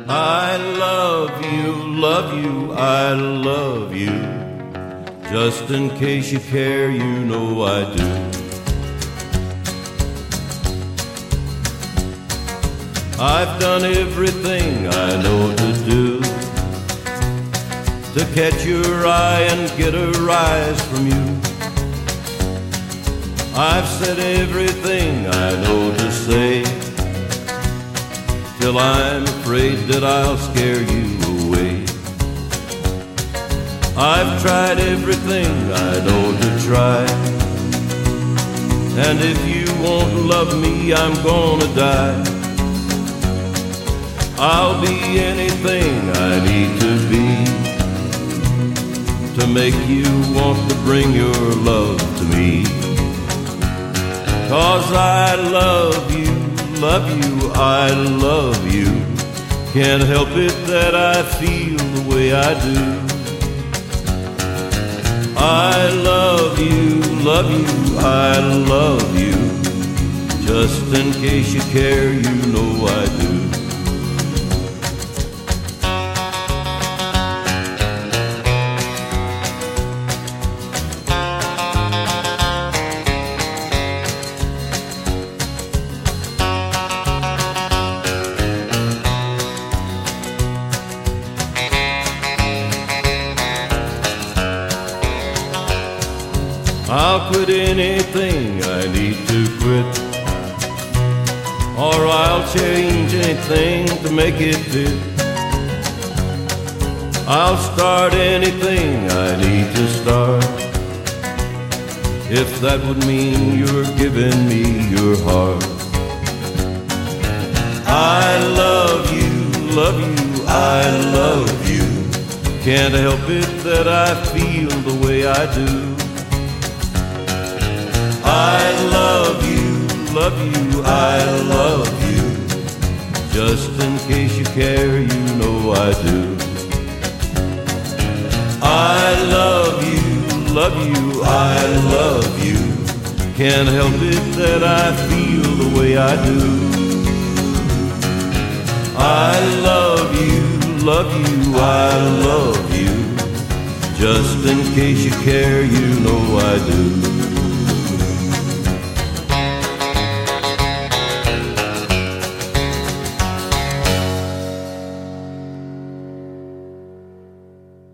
I love you, I love you. Just in case you care, you know I do. I've done everything I know to do to catch your eye and get a rise from you. I've said everything I know to say, till I'm afraid that I'll scare you away. I've tried everything I know to try, and if you won't love me, I'm gonna die. I'll be anything I need to be to make you want to bring your love to me. 'Cause I love you, I love you. Can't help it that I feel the way I do. I love you, I love you. Just in case you care, you know I do. I'll quit anything I need to quit, or I'll change anything to make it fit. I'll start anything I need to start, if that would mean you're giving me your heart. I love you, I love you. Can't help it that I feel the way I do. I love you, I love you. Just in case you care, you know I do. I love you, I love you. Can't help it that I feel the way I do. I love you, I love you. Just in case you care, you know I do.